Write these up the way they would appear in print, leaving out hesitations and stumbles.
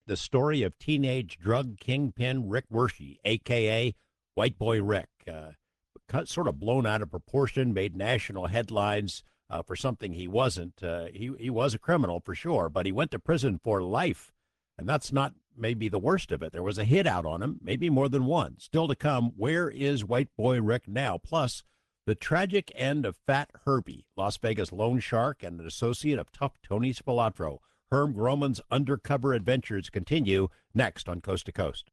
the story of teenage drug kingpin Rick Wershey, a.k.a. White Boy Rick. Sort of blown out of proportion, made national headlines for something he wasn't. He was a criminal for sure, but he went to prison for life. And that's not maybe the worst of it. There was a hit out on him, maybe more than one. Still to come, where is White Boy Rick now? Plus, the tragic end of Fat Herbie, Las Vegas loan shark and an associate of Tough Tony Spilatro. Herm Groman's undercover adventures continue next on Coast to Coast.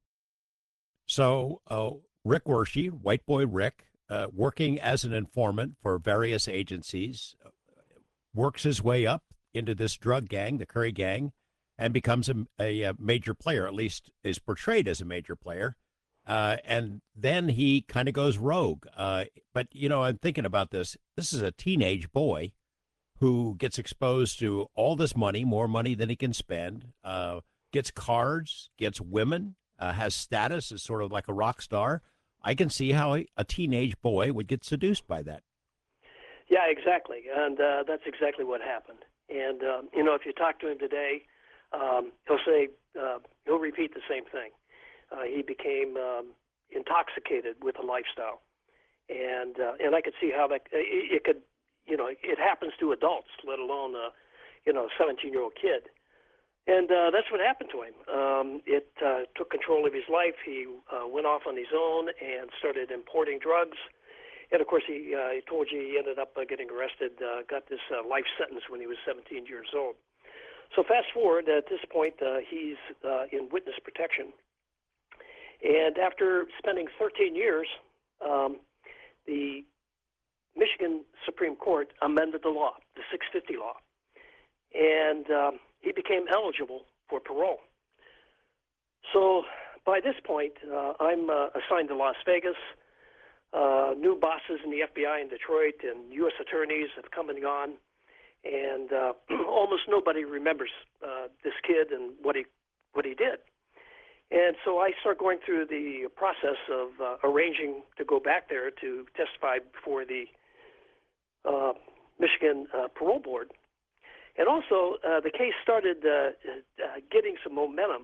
So, Rick Wershey, White Boy Rick, working as an informant for various agencies, works his way up into this drug gang, the Curry Gang, and becomes a major player, at least is portrayed as a major player. And then he kind of goes rogue. But, you know, I'm thinking about this. This is a teenage boy who gets exposed to all this money, more money than he can spend, gets cards, gets women, has status as sort of like a rock star. I can see how a teenage boy would get seduced by that. Yeah, exactly. And that's exactly what happened. And, you know, if you talk to him today, he'll say, he'll repeat the same thing. He became intoxicated with the lifestyle. And I could see how that, it could, you know, it happens to adults, let alone, you know, a 17-year-old kid. And that's what happened to him. It took control of his life. He went off on his own and started importing drugs. And, of course, he told you he ended up getting arrested, got this life sentence when he was 17 years old. So fast forward, at this point, he's in witness protection. And after spending 13 years, the Michigan Supreme Court amended the law, the 650 law. And he became eligible for parole. So by this point, I'm assigned to Las Vegas. New bosses in the FBI in Detroit and U.S. attorneys have come and gone, and almost nobody remembers this kid and what he did. And so I start going through the process of arranging to go back there to testify before the Michigan Parole Board. And also, the case started getting some momentum.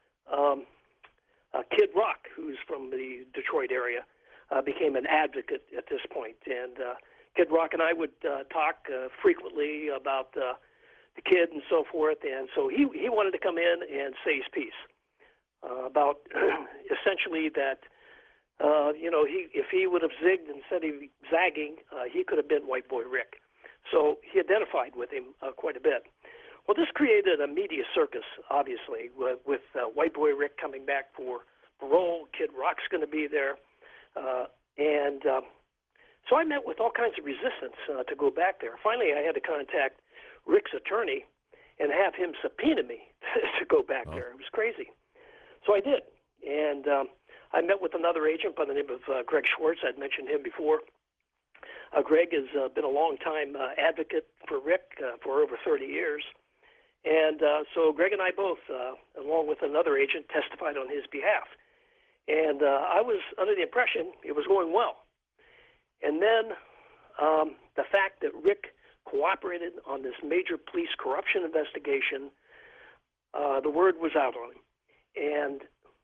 Kid Rock, who's from the Detroit area, became an advocate at this point. And Kid Rock and I would talk frequently about the kid and so forth. And so he wanted to come in and say his piece about essentially that, you know, if he would have zigged instead of zagging, he could have been White Boy Rick. So he identified with him quite a bit. Well, this created a media circus, obviously, with White Boy Rick coming back for parole. Kid Rock's going to be there. So I met with all kinds of resistance to go back there. Finally, I had to contact Rick's attorney and have him subpoena me to go back there. It was crazy. So I did. And I met with another agent by the name of Greg Schwartz. I'd mentioned him before. Greg has been a long-time advocate for Rick for over 30 years. And so Greg and I both, along with another agent, testified on his behalf. And I was under the impression it was going well. And then the fact that Rick cooperated on this major police corruption investigation, the word was out on him. And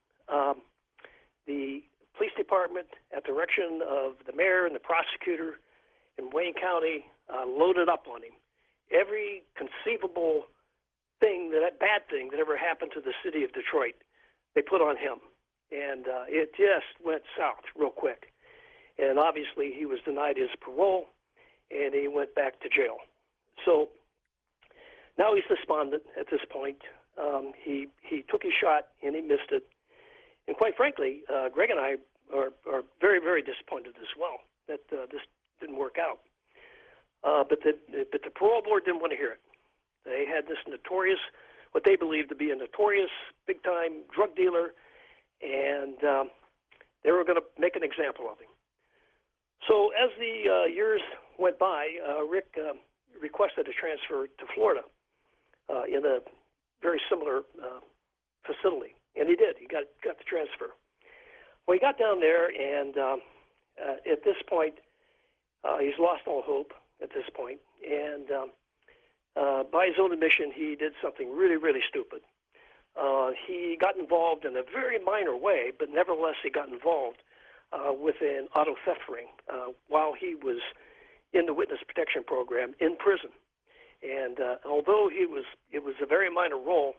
the police department, at the direction of the mayor and the prosecutor in Wayne County, loaded up on him. Every conceivable bad thing that ever happened to the city of Detroit, they put on him. And it just went south real quick. And obviously he was denied his parole, and he went back to jail. So now he's despondent at this point. He took his shot, and he missed it. And quite frankly, Greg and I are very, very disappointed as well that this didn't work out. But the parole board didn't want to hear it. They had this notorious, what they believed to be a notorious big-time drug dealer, and they were going to make an example of him. So as the years went by, Rick requested a transfer to Florida in a very similar facility, and he did. He got the transfer. Well, he got down there, and at this point, he's lost all hope at this point, and by his own admission, he did something really, really stupid. He got involved in a very minor way, but nevertheless he got involved with an auto theft ring while he was in the witness protection program in prison. And although it was a very minor role,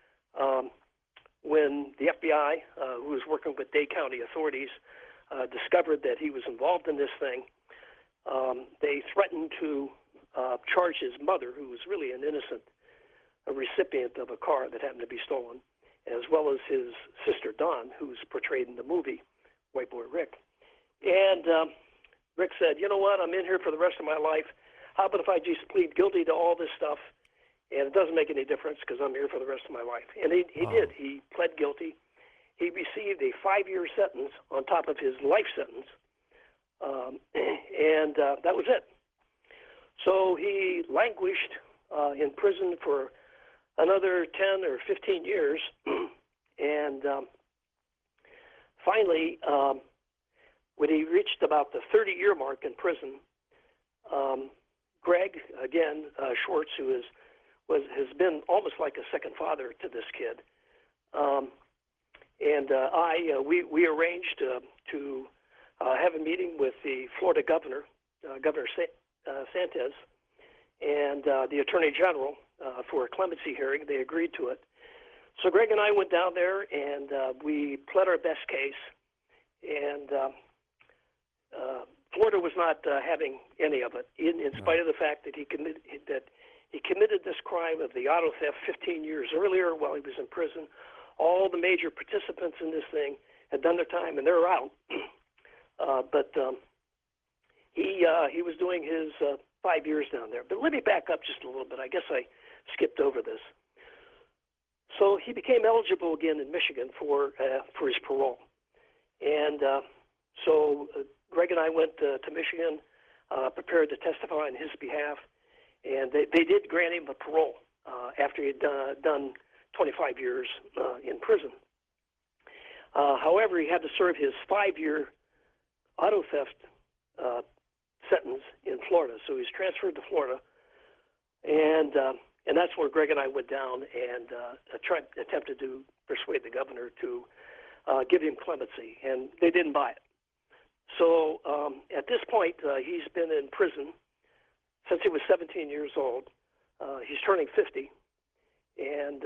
when the FBI, who was working with Dade County authorities, discovered that he was involved in this thing, they threatened to charge his mother, who was really an innocent recipient of a car that happened to be stolen, as well as his sister Dawn, who's portrayed in the movie White Boy Rick. And Rick said, you know what, I'm in here for the rest of my life. How about if I just plead guilty to all this stuff, and it doesn't make any difference because I'm here for the rest of my life. And he did. He pled guilty. He received a 5-year sentence on top of his life sentence, and that was it. So he languished in prison for another 10 or 15 years, and finally, when he reached about the 30-year mark in prison, Greg, again, Schwartz, who has been almost like a second father to this kid, and we arranged to have a meeting with the Florida governor, Governor Santos, and the Attorney General for a clemency hearing. They agreed to it. So Greg and I went down there, and we pled our best case, and Florida was not having any of it, in spite of the fact that he committed this crime of the auto theft 15 years earlier while he was in prison. All the major participants in this thing had done their time, and they're out. But he was doing his 5 years down there. But let me back up just a little bit. I guess I skipped over this. So he became eligible again in Michigan for his parole, and so Greg and I went to Michigan, prepared to testify on his behalf, and they did grant him a parole after he had done 25 years in prison. However, he had to serve his 5-year auto theft sentence in Florida, so he's transferred to Florida, and that's where Greg and I went down and attempted to persuade the governor to give him clemency, and they didn't buy it. So at this point, he's been in prison since he was 17 years old. He's turning 50, and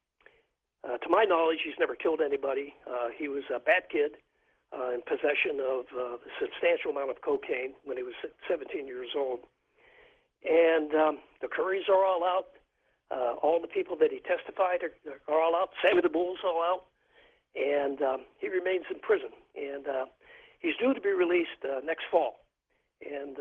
to my knowledge, he's never killed anybody. He was a bad kid in possession of a substantial amount of cocaine when he was 17 years old. And the Currys are all out. All the people that he testified are all out. Sammy the Bull's all out. And he remains in prison. And he's due to be released next fall. And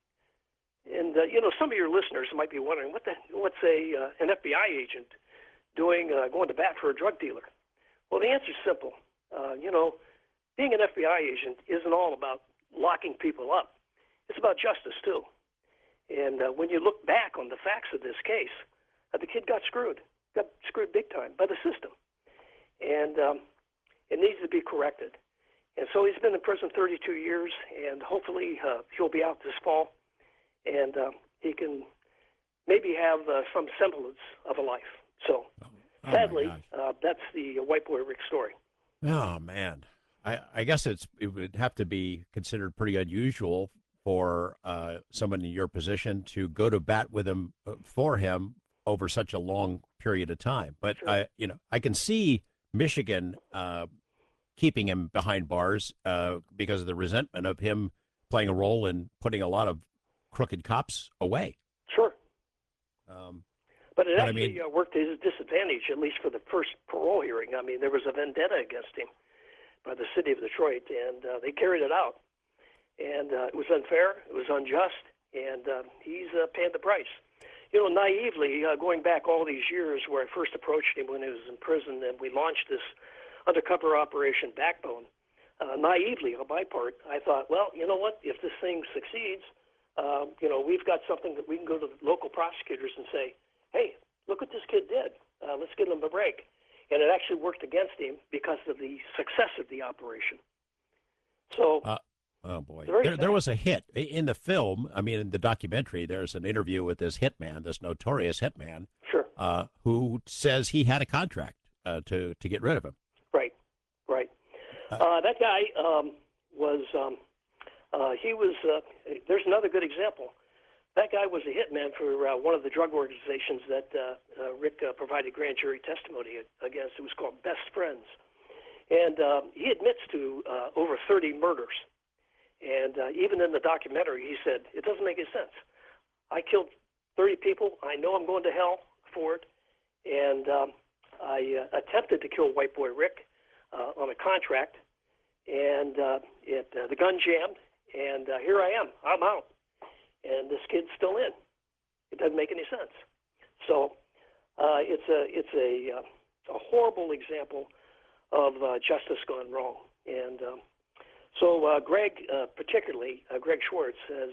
you know, some of your listeners might be wondering, what's an FBI agent doing going to bat for a drug dealer? Well, the answer is simple. You know, being an FBI agent isn't all about locking people up. It's about justice, too. And when you look back on the facts of this case, the kid got screwed big time by the system. And it needs to be corrected. And so he's been in prison 32 years, and hopefully he'll be out this fall, and he can maybe have some semblance of a life. So, sadly, that's the White Boy Rick story. Oh, man. I guess it would have to be considered pretty unusual for someone in your position to go to bat with him for him over such a long period of time. But Sure. I can see Michigan keeping him behind bars because of the resentment of him playing a role in putting a lot of crooked cops away. Sure. But it actually I mean, worked to his disadvantage, at least for the first parole hearing. I mean, there was a vendetta against him by the city of Detroit, and they carried it out. And it was unfair, it was unjust, and he's paying the price. You know, naively, going back all these years where I first approached him when he was in prison and we launched this undercover operation Backbone, naively on my part, I thought, well, you know what, if this thing succeeds, you know, we've got something that we can go to the local prosecutors and say, hey, look what this kid did. Let's give him a break. And it actually worked against him because of the success of the operation. So, oh boy, very there was a hit in the film. I mean, in the documentary, there's an interview with this hitman, this notorious hitman, sure. who says he had a contract to get rid of him. Right, right. That guy was. He was. There's another good example. That guy was a hitman for one of the drug organizations that Rick provided grand jury testimony against. It was called Best Friends. And he admits to over 30 murders. And even in the documentary, he said, it doesn't make any sense. I killed 30 people. I know I'm going to hell for it. And I attempted to kill White Boy Rick on a contract. And the gun jammed. And here I am. I'm out. And this kid's still in. It doesn't make any sense. So it's a horrible example of justice gone wrong. And so Greg, particularly Greg Schwartz, has,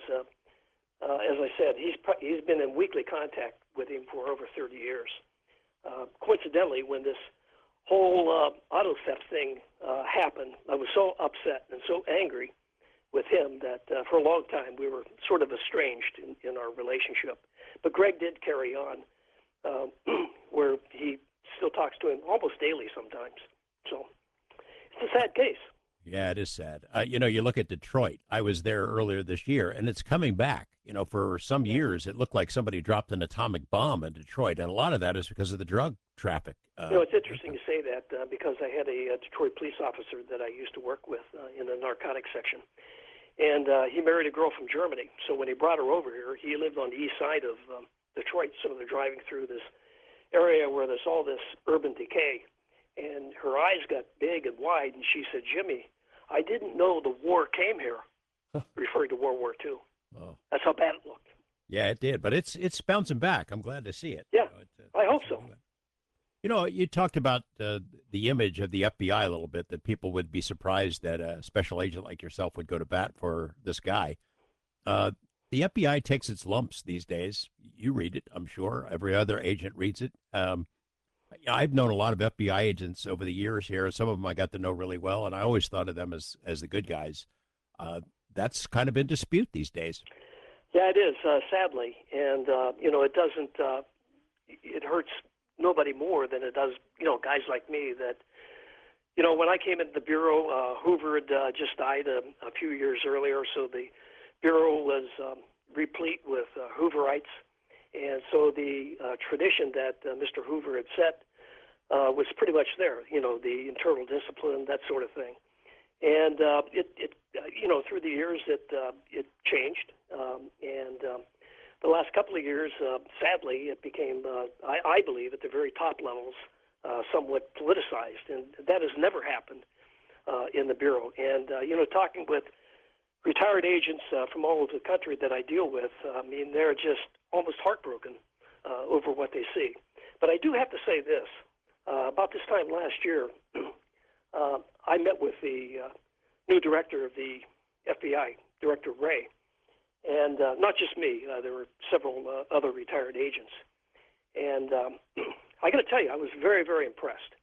as I said, he's been in weekly contact with him for over 30 years. Coincidentally, when this whole auto theft thing happened, I was so upset and so angry with him that for a long time we were sort of estranged in our relationship. But Greg did carry on, where he still talks to him almost daily sometimes. So it's a sad case. Yeah, it is sad. You look at Detroit. I was there earlier this year, and it's coming back. For some years, it looked like somebody dropped an atomic bomb in Detroit, and a lot of that is because of the drug traffic. It's interesting you say that because I had a Detroit police officer that I used to work with in the narcotics section. And he married a girl from Germany. So when he brought her over here, he lived on the east side of Detroit. So they're driving through this area where there's all this urban decay. And her eyes got big and wide. And she said, Jimmy, I didn't know the war came here, referring to World War II. Oh. That's how bad it looked. Yeah, it did. But it's bouncing back. I'm glad to see it. Yeah, I hope so. You talked about the image of the FBI a little bit, that people would be surprised that a special agent like yourself would go to bat for this guy. The FBI takes its lumps these days. You read it, I'm sure. Every other agent reads it. I've known a lot of FBI agents over the years here. Some of them I got to know really well, and I always thought of them as the good guys. That's kind of in dispute these days. Yeah, it is, sadly. And, it doesn't, it hurts nobody more than it does, guys like me that, when I came into the Bureau, Hoover had just died a few years earlier, so the Bureau was replete with Hooverites. And so the tradition that Mr. Hoover had set was pretty much there, the internal discipline, that sort of thing. And through the years, it changed. The last couple of years, sadly, it became, I believe, at the very top levels, somewhat politicized. And that has never happened in the Bureau. And, talking with retired agents from all over the country that I deal with, they're just almost heartbroken over what they see. But I do have to say this. About this time last year, I met with the new director of the FBI, Director Wray. And not just me, there were several other retired agents. And I got to tell you, I was very, very impressed.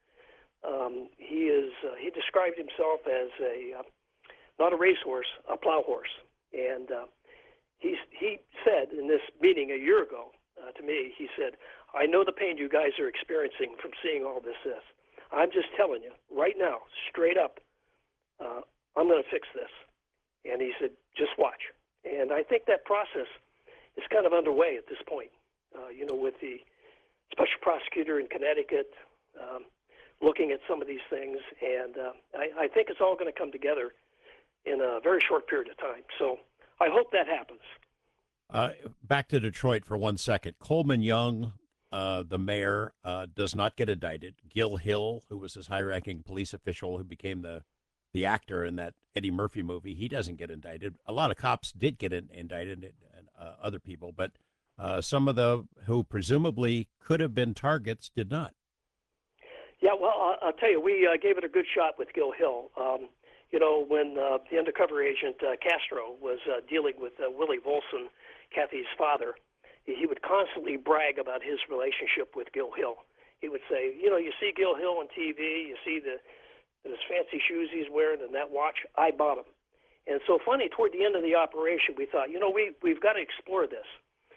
He described himself as not a racehorse, a plow horse. And he said in this meeting a year ago to me, he said, I know the pain you guys are experiencing from seeing all this. I'm just telling you right now, straight up, I'm going to fix this. And he said, just watch. And I think that process is kind of underway at this point, with the special prosecutor in Connecticut looking at some of these things. And I think it's all going to come together in a very short period of time. So I hope that happens. Back to Detroit for 1 second. Coleman Young, the mayor, does not get indicted. Gil Hill, who was his high-ranking police official who became the actor in that Eddie Murphy movie, he doesn't get indicted. A lot of cops did get indicted, and other people, but some of the who presumably could have been targets did not. Yeah, well, I'll tell you, we gave it a good shot with Gil Hill. When the undercover agent Castro was dealing with Willie Volson, Kathy's father, he would constantly brag about his relationship with Gil Hill. He would say, you see Gil Hill on TV, you see those fancy shoes he's wearing and that watch, I bought them. And so funny, toward the end of the operation, we thought, we've got to explore this.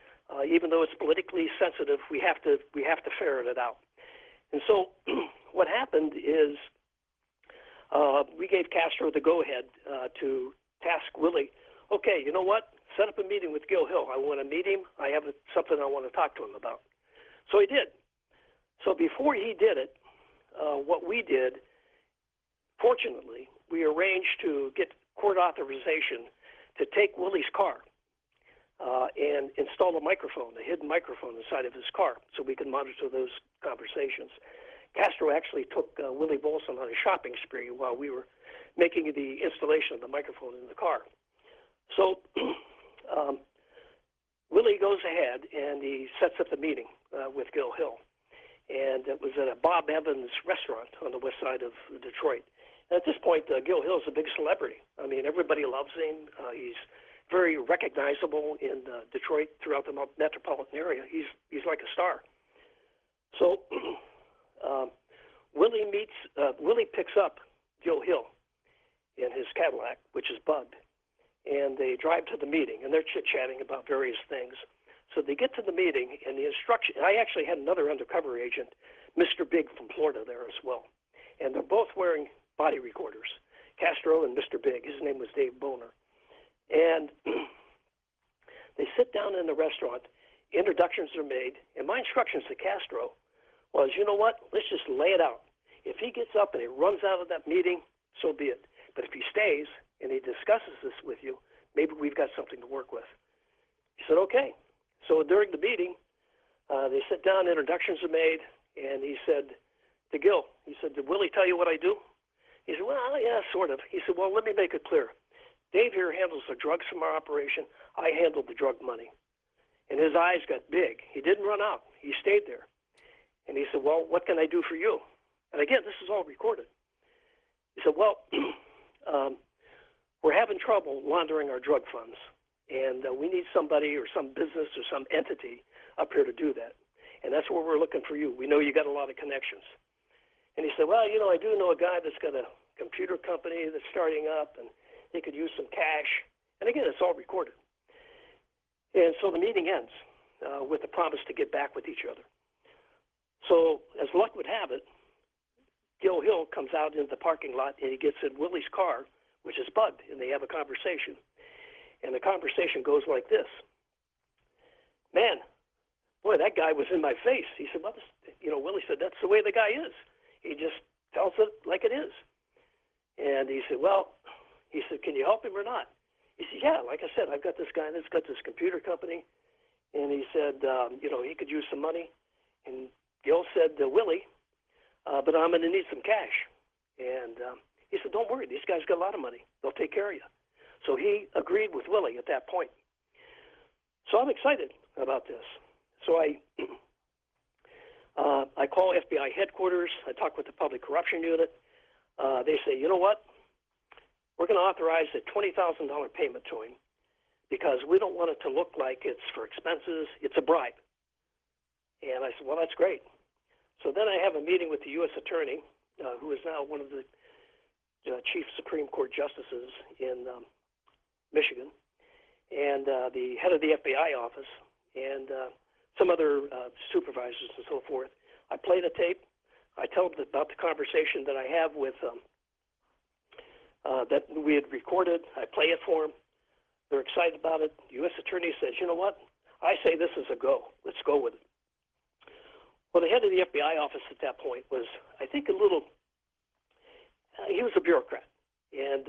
Even though it's politically sensitive, we have to ferret it out. And so what happened is we gave Castro the go-ahead to task Willie, okay, you know what? Set up a meeting with Gil Hill. I want to meet him. I have something I want to talk to him about. So he did. So before he did it, what we did, fortunately, we arranged to get court authorization to take Willie's car and install a microphone, a hidden microphone inside of his car, so we could monitor those conversations. Castro actually took Willie Bolson on a shopping spree while we were making the installation of the microphone in the car. So Willie goes ahead and he sets up the meeting with Gil Hill. And it was at a Bob Evans restaurant on the west side of Detroit. And at this point, Gil Hill is a big celebrity. I mean, everybody loves him. He's very recognizable in Detroit, throughout the metropolitan area. He's like a star. So Willie picks up Gil Hill in his Cadillac, which is bugged, and they drive to the meeting, and they're chit-chatting about various things. So they get to the meeting, and the instruction, I actually had another undercover agent, Mr. Big from Florida, there as well. And they're both wearing body recorders, Castro and Mr. Big. His name was Dave Boner. And they sit down in the restaurant, introductions are made, and my instructions to Castro was, you know what, let's just lay it out. If he gets up and he runs out of that meeting, so be it. But if he stays and he discusses this with you, maybe we've got something to work with. He said, okay. So during the meeting, they sit down, introductions are made, and he said to Gil, he said, did Willie tell you what I do? He said, well, yeah, sort of. He said, well, let me make it clear. Dave here handles the drugs from our operation. I handled the drug money. And his eyes got big. He didn't run out. He stayed there. And he said, well, what can I do for you? And again, this is all recorded. He said, well, we're having trouble laundering our drug funds. And we need somebody or some business or some entity up here to do that. And that's where we're looking for you. We know you got a lot of connections. And he said, well, you know, I do know a guy that's got a computer company that's starting up, and they could use some cash. And again, it's all recorded. And so the meeting ends with the promise to get back with each other. So as luck would have it, Gil Hill comes out into the parking lot, and he gets in Willie's car, which is bugged, and they have a conversation. And the conversation goes like this. Man, boy, that guy was in my face. He said, well, Willie said, that's the way the guy is. He just tells it like it is. And he said, well, can you help him or not? He said, yeah, like I said, I've got this guy that's got this computer company. And he said, he could use some money. And Gil said, Willie, but I'm going to need some cash. And he said, don't worry, these guys got a lot of money. They'll take care of you. So he agreed with Willie at that point. So I'm excited about this. So I call FBI headquarters. I talk with the public corruption unit. They say, you know what? We're going to authorize a $20,000 payment to him because we don't want it to look like it's for expenses. It's a bribe. And I said, well, that's great. So then I have a meeting with the U.S. attorney, who is now one of the chief Supreme Court justices in Michigan, and the head of the FBI office, and some other supervisors and so forth. I play the tape. I tell them about the conversation that I have with that we had recorded. I play it for them. They're excited about it. The U.S. attorney says, you know what? I say this is a go. Let's go with it. Well, the head of the FBI office at that point was, I think, he was a bureaucrat. And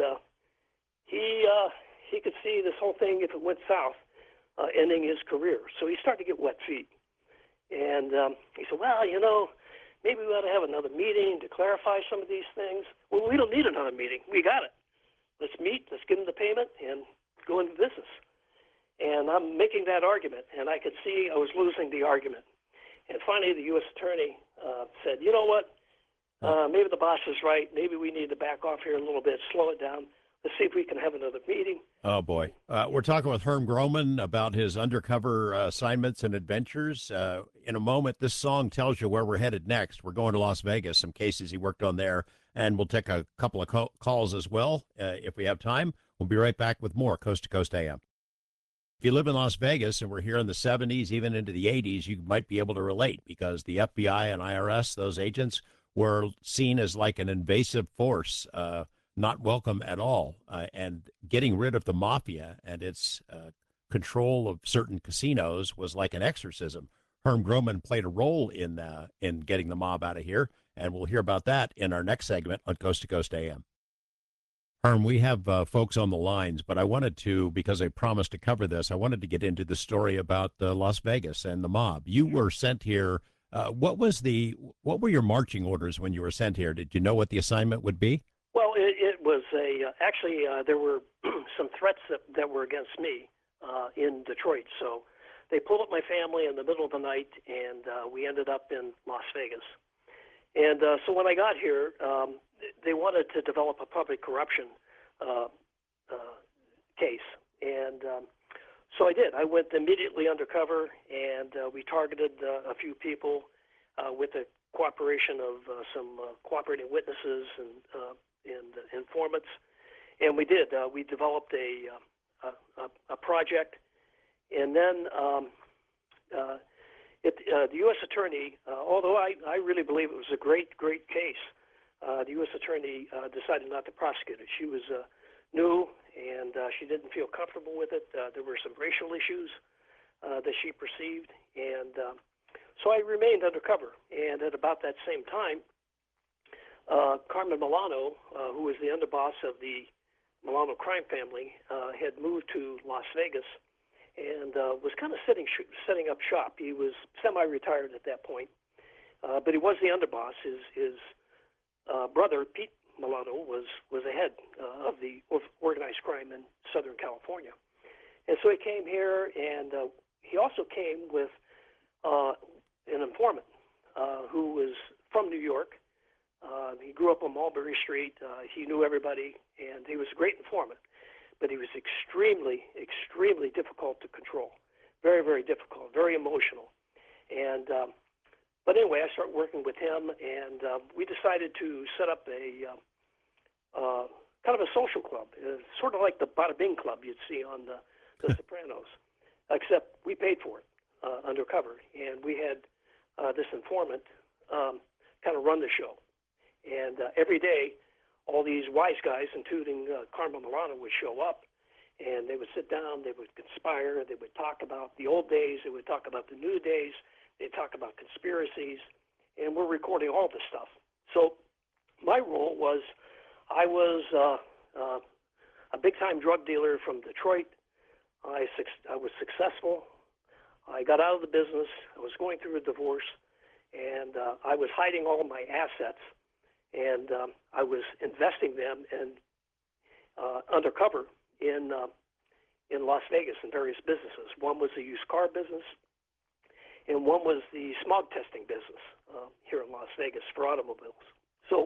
he could see this whole thing, if it went south, ending his career. So he started to get wet feet. And he said, well, maybe we ought to have another meeting to clarify some of these things. Well, we don't need another meeting. We got it. Let's meet, let's give them the payment, and go into business. And I'm making that argument, and I could see I was losing the argument. And finally, the U.S. attorney said, you know what? Maybe the boss is right. Maybe we need to back off here a little bit, slow it down. Let's see if we can have another meeting. Oh, boy. We're talking with Herm Groman about his undercover assignments and adventures. In a moment, this song tells you where we're headed next. We're going to Las Vegas, some cases he worked on there, and we'll take a couple of calls as well if we have time. We'll be right back with more Coast to Coast AM. If you live in Las Vegas and we're here in the 70s, even into the 80s, you might be able to relate because the FBI and IRS, those agents, were seen as like an invasive force, not welcome at all. And getting rid of the mafia and its control of certain casinos was like an exorcism. Herm Groman played a role in getting the mob out of here, and we'll hear about that in our next segment on Coast to Coast AM. Herm, we have folks on the lines, but I wanted to, because I promised to cover this, I wanted to get into the story about Las Vegas and the mob. You were sent here. What were your marching orders when you were sent here? Did you know what the assignment would be? Well, it was actually there were some threats that were against me in Detroit. So they pulled up my family in the middle of the night, and we ended up in Las Vegas. And so when I got here, they wanted to develop a public corruption case. And so I did. I went immediately undercover, and we targeted a few people with the cooperation of some cooperating witnesses and informants. And we did. We developed a project. And then the U.S. Attorney, although I really believe it was a great case, the U.S. Attorney decided not to prosecute it. She was new, and she didn't feel comfortable with it. There were some racial issues that she perceived, and so I remained undercover. And at about that same time, Carmen Milano, who was the underboss of the Milano crime family, had moved to Las Vegas and was kind of setting up shop. He was semi-retired at that point, but he was the underboss. His brother, Pete Milano, was the head of the organized crime in Southern California. And so he came here, and he also came with an informant who was from New York. He grew up on Mulberry Street. He knew everybody, and he was a great informant. But he was extremely, extremely difficult to control. Very, very difficult, very emotional. And but anyway, I started working with him, and we decided to set up a kind of a social club, sort of like the Bada Bing Club you'd see on the Sopranos, except we paid for it undercover, and we had this informant kind of run the show. And every day, all these wise guys, including Carmen Milano, would show up, and they would sit down, they would conspire, they would talk about the old days, they would talk about the new days, they'd talk about conspiracies, and we're recording all this stuff. So my role was, I was a big-time drug dealer from Detroit. I was successful. I got out of the business. I was going through a divorce, and I was hiding all of my assets. And I was investing them in undercover in Las Vegas in various businesses. One was the used car business, and one was the smog testing business here in Las Vegas for automobiles. So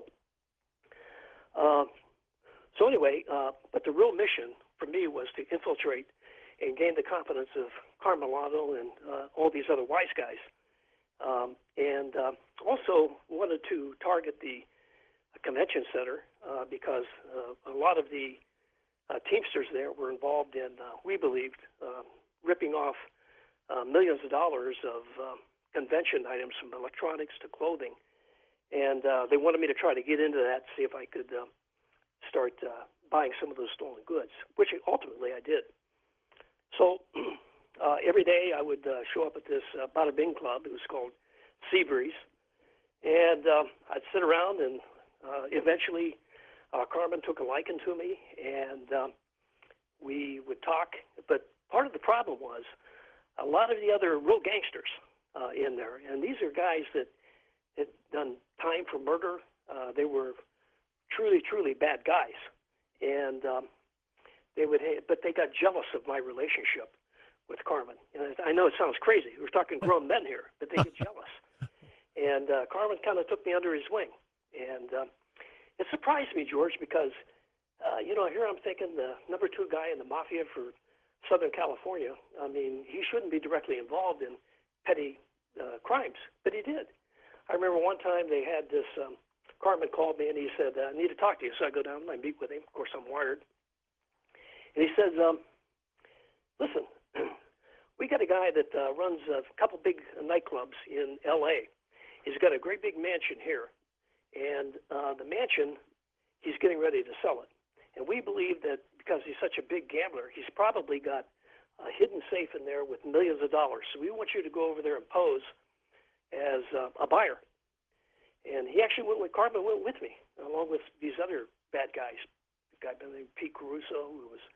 anyway, but the real mission for me was to infiltrate and gain the confidence of Carmen Milano and all these other wise guys, and also wanted to target the convention center because a lot of the Teamsters there were involved in, we believed, ripping off millions of dollars of convention items from electronics to clothing. And they wanted me to try to get into that, see if I could start buying some of those stolen goods, which ultimately I did. So every day I would show up at this Bada Bing Club. It was called Seabreeze. And I'd sit around, and eventually Carmen took a liking to me, and we would talk. But part of the problem was a lot of the other real gangsters in there, and these are guys that had done time for murder. They were truly, truly bad guys, and but they got jealous of my relationship with Carmen. And I know it sounds crazy. We're talking grown men here, but they get jealous. And Carmen kind of took me under his wing. And it surprised me, George, because, here I'm thinking the number 2 guy in the mafia for Southern California, I mean, he shouldn't be directly involved in petty crimes, but he did. I remember one time they had this, Carmen called me and he said, I need to talk to you. So I go down and I meet with him. Of course, I'm wired. And he says, listen, we got a guy that runs a couple big nightclubs in L.A. He's got a great big mansion here. and the mansion, he's getting ready to sell it. And we believe that because he's such a big gambler, he's probably got a hidden safe in there with millions of dollars. So we want you to go over there and pose as a buyer. And Carmen went with me, along with these other bad guys. A guy named Pete Caruso, who was,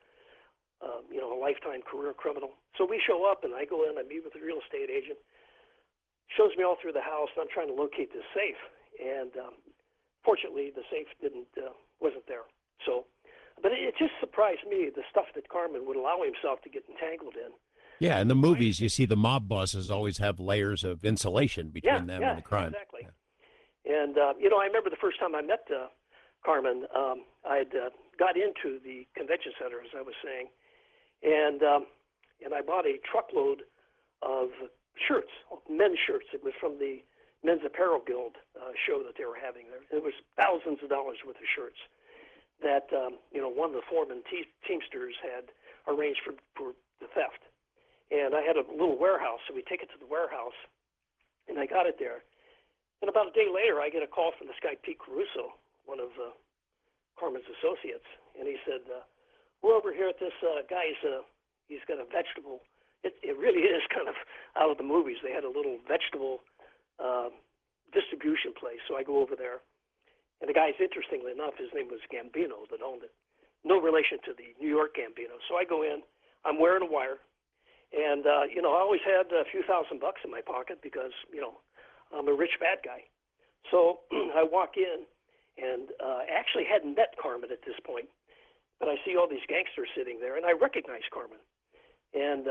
a lifetime career criminal. So we show up, and I go in, I meet with the real estate agent, shows me all through the house, and I'm trying to locate this safe. And fortunately, the safe wasn't there. So, but it just surprised me, the stuff that Carmen would allow himself to get entangled in. Yeah, in the movies, you see the mob bosses always have layers of insulation between them and the crime. Exactly. Yeah. And, I remember the first time I met Carmen, I had got into the convention center, as I was saying, and I bought a truckload of shirts, men's shirts. It was from the Men's Apparel Guild show that they were having there. It was thousands of dollars worth of shirts that, one of the foreman Teamsters had arranged for the theft. And I had a little warehouse, so we take it to the warehouse, and I got it there. And about a day later, I get a call from this guy, Pete Caruso, one of Carmen's associates, and he said, we're over here at this guy's, he's got a vegetable. It really is kind of out of the movies. They had a little vegetable distribution place, so I go over there. And the guy's, interestingly enough, his name was Gambino that owned it. No relation to the New York Gambino. So I go in, I'm wearing a wire, and, I always had a few $1,000 in my pocket because, I'm a rich bad guy. So I walk in, and I actually hadn't met Carmen at this point, but I see all these gangsters sitting there, and I recognize Carmen. And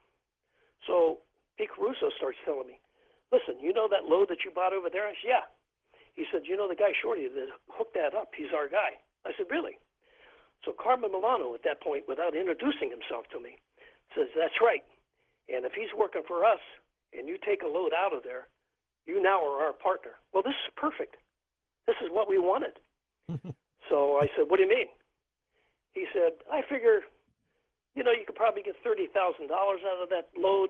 so Pete Caruso starts telling me, listen, you know that load that you bought over there? I said, yeah. He said, the guy Shorty that hooked that up, he's our guy. I said, really? So Carmen Milano at that point, without introducing himself to me, says, that's right. And if he's working for us and you take a load out of there, you now are our partner. Well, this is perfect. This is what we wanted. So I said, what do you mean? He said, I figure, you could probably get $30,000 out of that load.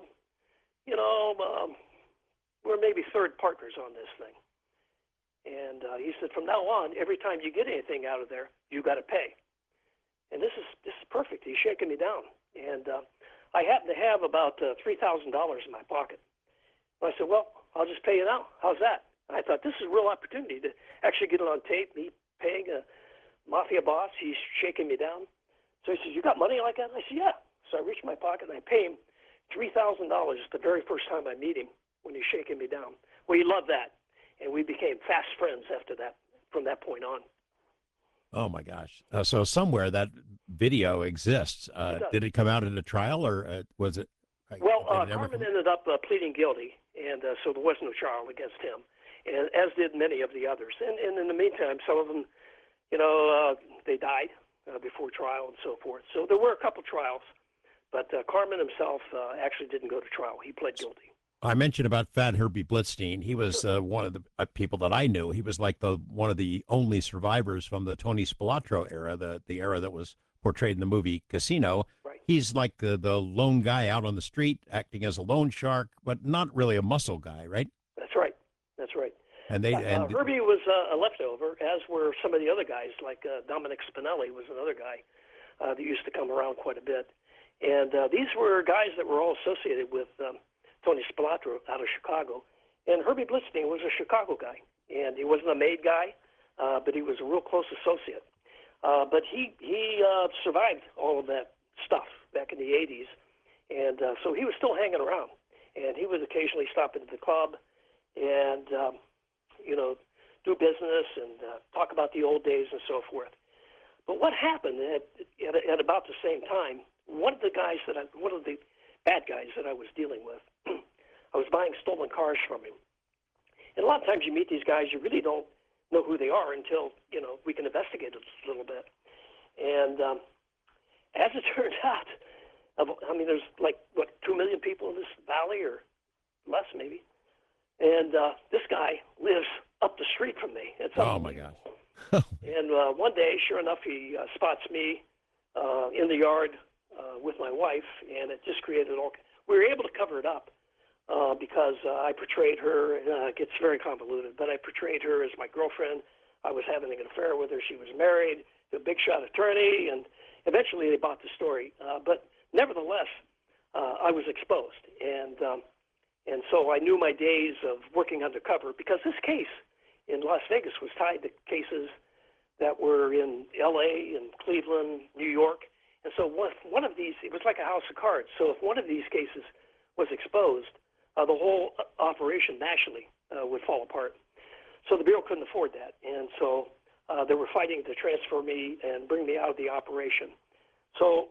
We're maybe third partners on this thing. And he said, from now on, every time you get anything out of there, you got to pay. And this is perfect. He's shaking me down. And I happen to have about $3,000 in my pocket. And I said, well, I'll just pay you now. How's that? And I thought, this is a real opportunity to actually get it on tape, me paying a mafia boss. He's shaking me down. So he says, you got money like that? And I said, yeah. So I reach in my pocket and I pay him $3,000 the very first time I meet him when he's shaking me down. Well, he loved that. And we became fast friends after that, from that point on. Oh, my gosh. So somewhere that video exists. Did it come out in a trial, or was it? Well, Carmen ended up pleading guilty, and so there was no trial against him, and as did many of the others. And in the meantime, some of them, they died before trial and so forth. So there were a couple trials, but Carmen himself actually didn't go to trial. He pled guilty. I mentioned about Fat Herbie Blitzstein. He was one of the people that I knew. He was like one of the only survivors from the Tony Spilotro era, the era that was portrayed in the movie Casino. Right. He's like the lone guy out on the street acting as a loan shark, but not really a muscle guy, right? That's right. That's right. And Herbie was a leftover, as were some of the other guys, like Dominic Spinelli was another guy that used to come around quite a bit. And these were guys that were all associated with Tony Spilotro out of Chicago. And Herbie Blitzstein was a Chicago guy. And he wasn't a made guy, but he was a real close associate. But he survived all of that stuff back in the 80s. And so he was still hanging around. And he would occasionally stop into the club and, do business and talk about the old days and so forth. But what happened at about the same time, one of the bad guys that I was dealing with, I was buying stolen cars from him. And a lot of times you meet these guys, you really don't know who they are until, we can investigate it a little bit. And as it turned out, there's 2 million people in this valley or less maybe. And this guy lives up the street from me. Oh, my God. And one day, sure enough, he spots me in the yard with my wife, and it just created we were able to cover it up, because I portrayed her. It gets very convoluted, but I portrayed her as my girlfriend. I was having an affair with her. She was married to a big shot attorney, and eventually they bought the story. But nevertheless, I was exposed, and so I knew my days of working undercover because this case in Las Vegas was tied to cases that were in L.A. and Cleveland, New York. And so one of these, it was like a house of cards. So if one of these cases was exposed, the whole operation nationally would fall apart. So the Bureau couldn't afford that. And so they were fighting to transfer me and bring me out of the operation. So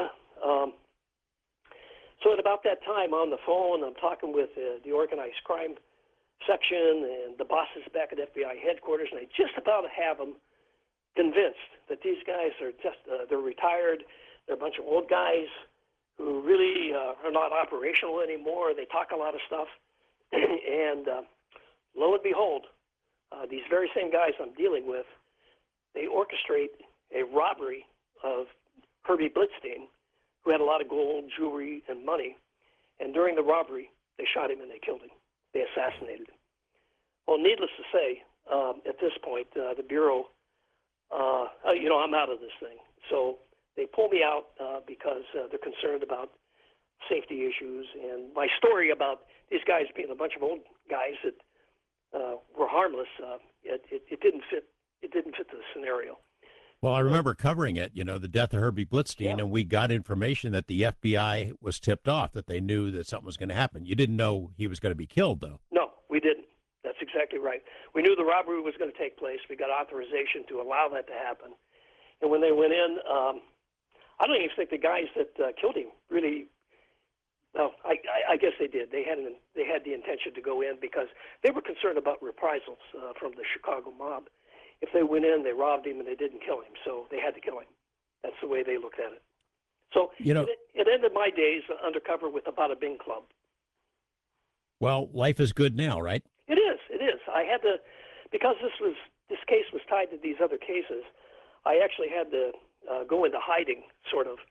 so at about that time on the phone, I'm talking with the organized crime section and the bosses back at FBI headquarters, and I just about have them convinced that these guys are just, they're retired, they're a bunch of old guys who really are not operational anymore. They talk a lot of stuff. And lo and behold, these very same guys I'm dealing with, they orchestrate a robbery of Herbie Blitzstein, who had a lot of gold, jewelry, and money. And during the robbery, they shot him and they killed him. They assassinated him. Well, needless to say, at this point, the Bureau, I'm out of this thing. So they pull me out because they're concerned about safety issues. And my story about these guys being a bunch of old guys that were harmless, it didn't fit. It didn't fit the scenario. Well, I remember covering it, the death of Herbie Blitzstein, and we got information that the FBI was tipped off, that they knew that something was going to happen. You didn't know he was going to be killed, though. No, we didn't. That's exactly right. We knew the robbery was going to take place. We got authorization to allow that to happen. And when they went in, I don't even think the guys that killed him really. Well, I guess they did. They had the intention to go in because they were concerned about reprisals from the Chicago mob. If they went in, they robbed him and they didn't kill him, so they had to kill him. That's the way they looked at it. So it ended my days undercover with the Bada Bing Club. Well, life is good now, right? It is. It is. I had to, because this case was tied to these other cases. I actually had to go into hiding, sort of.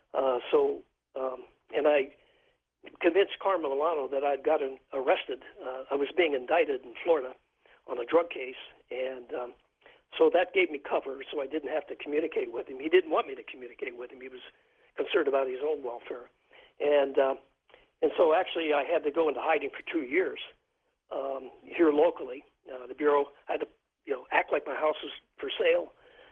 And I convinced Carmen Milano that I'd gotten arrested. I was being indicted in Florida on a drug case, and so that gave me cover, so I didn't have to communicate with him. He didn't want me to communicate with him. He was concerned about his own welfare, and so actually I had to go into hiding for 2 years here locally. The Bureau had to, act like my house was for sale,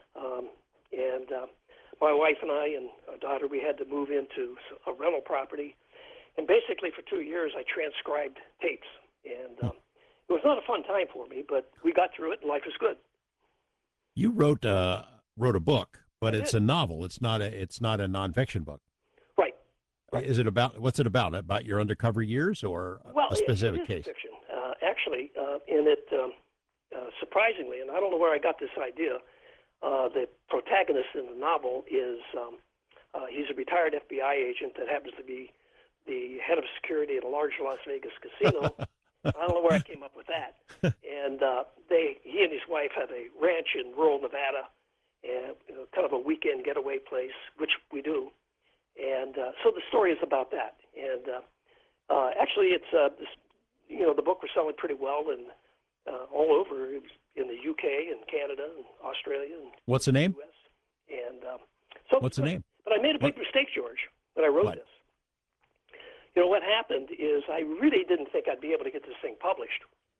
and my wife and I and our daughter, we had to move into a rental property, and basically for 2 years I transcribed tapes, and it was not a fun time for me, but we got through it, and life is good. You wrote a book, but it's a novel. It's not a nonfiction book. Right. Is it about, what's it about? About your undercover years or a specific case? Fiction. Actually, in it, surprisingly, and I don't know where I got this idea, the protagonist in the novel is he's a retired FBI agent that happens to be the head of security at a large Las Vegas casino. I don't know where I came up with that. And he and his wife have a ranch in rural Nevada, and kind of a weekend getaway place, which we do. And so the story is about that. And actually, it's the book was selling pretty well, and all over. It was in the UK and Canada and Australia. And what's the name? US. And what's the name? But I made a big mistake, George, when I wrote this. What happened is I really didn't think I'd be able to get this thing published.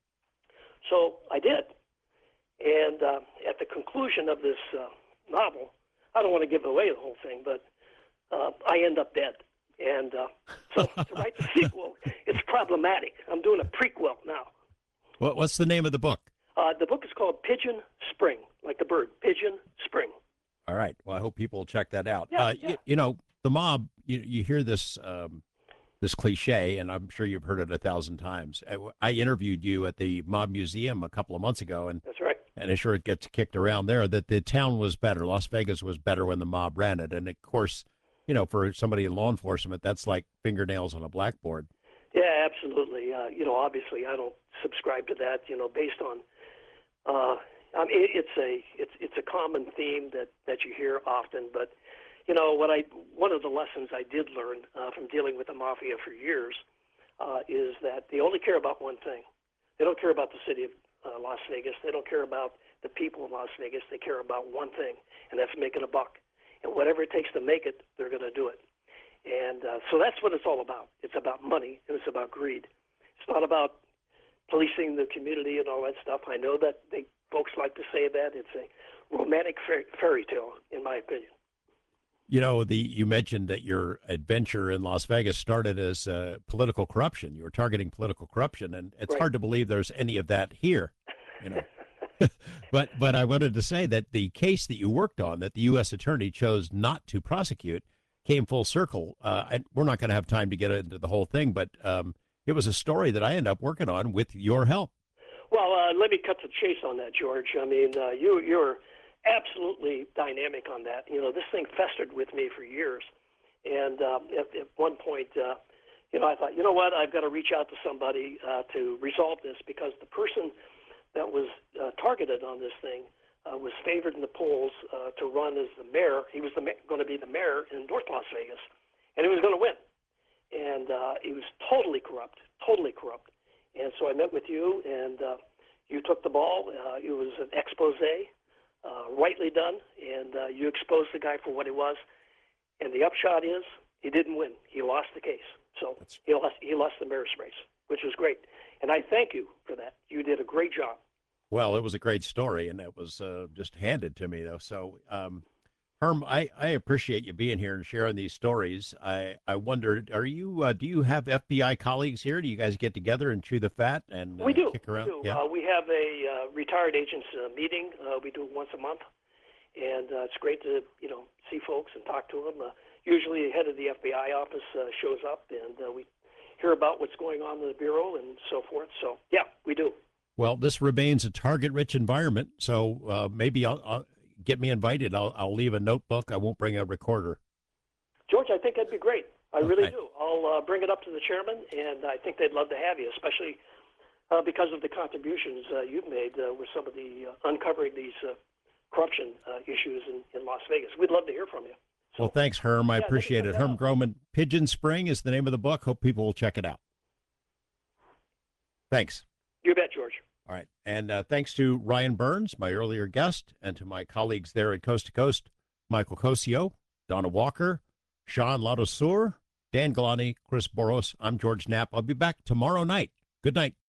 So I did. And at the conclusion of this novel, I don't want to give away the whole thing, but I end up dead. And so to write the sequel, it's problematic. I'm doing a prequel now. What's the name of the book? The book is called Pigeon Spring, like the bird, Pigeon Spring. All right. Well, I hope people will check that out. Yeah. The mob, you hear this this cliche, and I'm sure you've heard it 1,000 times. I interviewed you at the Mob Museum a couple of months ago, and that's right. And I'm sure it gets kicked around there that the town was better. Las Vegas was better when the mob ran it. And of course, for somebody in law enforcement, that's like fingernails on a blackboard. Yeah, absolutely. Obviously, I don't subscribe to that. Based on, it's a common theme that you hear often. But one of the lessons I did learn from dealing with the mafia for years is that they only care about one thing. They don't care about the city of Las Vegas. They don't care about the people in Las Vegas. They care about one thing, and that's making a buck. And whatever it takes to make it, they're going to do it. And so that's what it's all about. It's about money, and it's about greed. It's not about policing the community and all that stuff. I know that folks like to say that. It's a romantic fairy tale, in my opinion. You know, you mentioned that your adventure in Las Vegas started as political corruption. You were targeting political corruption, and it's Right. hard to believe there's any of that here. You know, but I wanted to say that the case that you worked on, that the U.S. attorney chose not to prosecute, came full circle. And we're not going to have time to get into the whole thing, but it was a story that I ended up working on with your help. Well, let me cut to the chase on that, George. I mean, you're absolutely dynamic on that. You know, this thing festered with me for years. And at one point, I thought, you know what, I've got to reach out to somebody to resolve this, because the person that was targeted on this thing was favored in the polls to run as the mayor. He was going to be the mayor in North Las Vegas, and he was going to win. And he was totally corrupt. And so I met with you, and you took the ball. It was an expose, rightly done, and you exposed the guy for what he was. And the upshot is he didn't win. He lost the case. So he lost the mayor's race, which was great. And I thank you for that. You did a great job. Well, it was a great story, and it was just handed to me, though. So, Herm, I appreciate you being here and sharing these stories. I wondered, do you have FBI colleagues here? Do you guys get together and chew the fat and we do. kick around? We do. Yeah. We have a retired agents meeting. We do it once a month, and it's great to see folks and talk to them. Usually, the head of the FBI office shows up, and we hear about what's going on in the bureau and so forth. So, yeah, we do. Well, this remains a target-rich environment, so maybe I'll get me invited. I'll leave a notebook. I won't bring a recorder. George, I think that'd be great. I Okay. really do. I'll bring it up to the chairman, and I think they'd love to have you, especially because of the contributions you've made with some of the uncovering these corruption issues in Las Vegas. We'd love to hear from you. Well, thanks, Herm. I Yeah, appreciate it. Herm Groman, Pigeon Spring is the name of the book. Hope people will check it out. Thanks. You bet, George. All right. And thanks to Ryan Burns, my earlier guest, and to my colleagues there at Coast to Coast, Michael Cosio, Donna Walker, Sean Ladouceur, Dan Galani, Chris Boros. I'm George Knapp. I'll be back tomorrow night. Good night.